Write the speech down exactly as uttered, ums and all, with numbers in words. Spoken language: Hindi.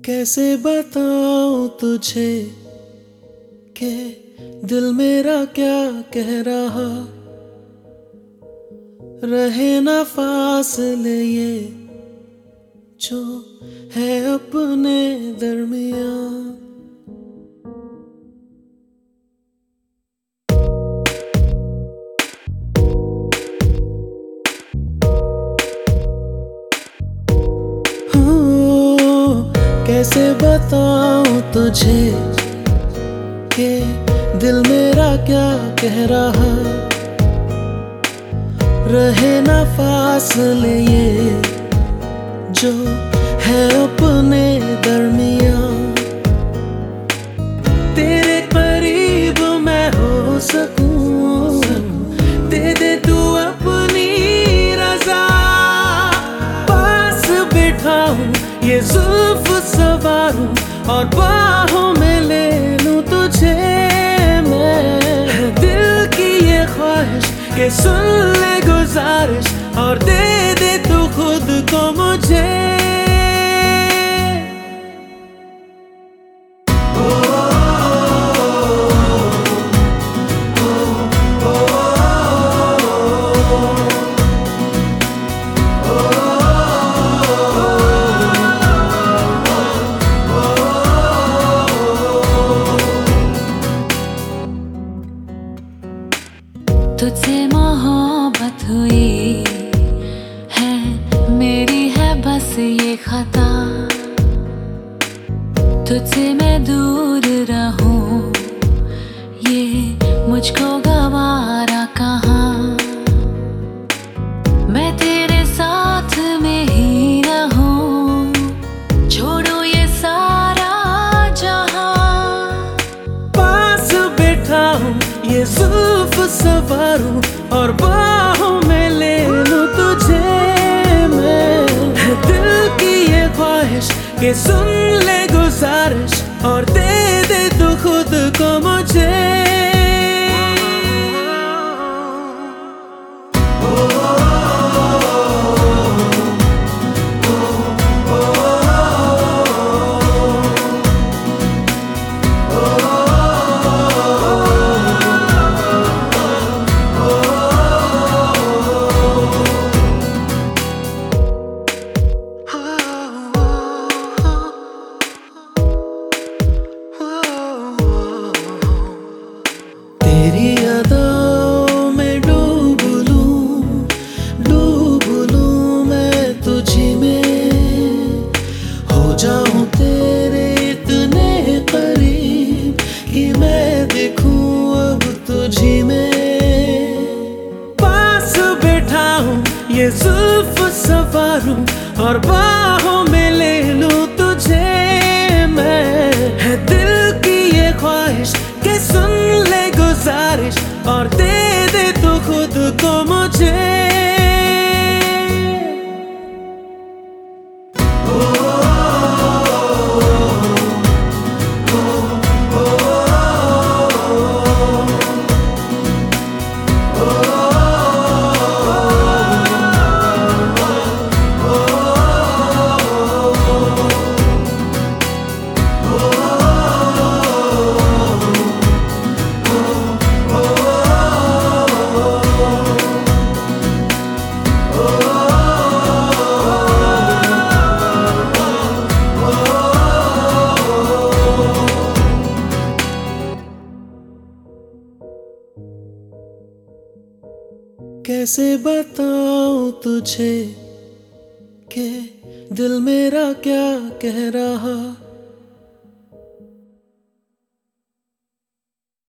कैसे बताऊं तुझे कि दिल मेरा क्या कह रहा। रहे ना फासले ये जो है अपने दरमियां। कैसे बताऊं तुझे कि दिल मेरा क्या कह रहा। रहे ना फासले ये जो है अपने दरमियां। तेरे करीब मैं हो सकूं, दे दे तू अपनी रज़ा। पास बिठाऊं ये जुल्फ सवारूं और बाहों में ले लूं तुझे मैं। दिल की ये ख्वाहिश के सुन ले गुजारिश और दे दे तू खुद को मुझे। तुझसे मोहब्बत हुई है, मेरी है बस ये खता। तुझसे मैं दूर रहूं ये मुझको गवारा कहाँ। मैं तेरे साथ में ही रहूं, छोड़ो ये सारा जहां। पास बिठाऊं ये जुल्फ सवारूं और बाहों में ले लूं तुझे मैं। दिल की ये ख्वाहिश के सुन ले गुजारिश और दे दे तू खुद को मुझे। तेरी अदाओं में डूब लूं, डूब लूं मैं तुझी में। हो जाऊं तेरे इतने करीब कि मैं दिखूं अब तुझी में। पास बिठाऊं ये जुल्फ सवारूं और बाहों में ले लूं तुझे मैं। है दिल की ये ख्वाहिश के सुन ले गुजारिश और दे दे तू खुद को मुझे। कैसे बताऊं तुझे कि दिल मेरा क्या कह रहा।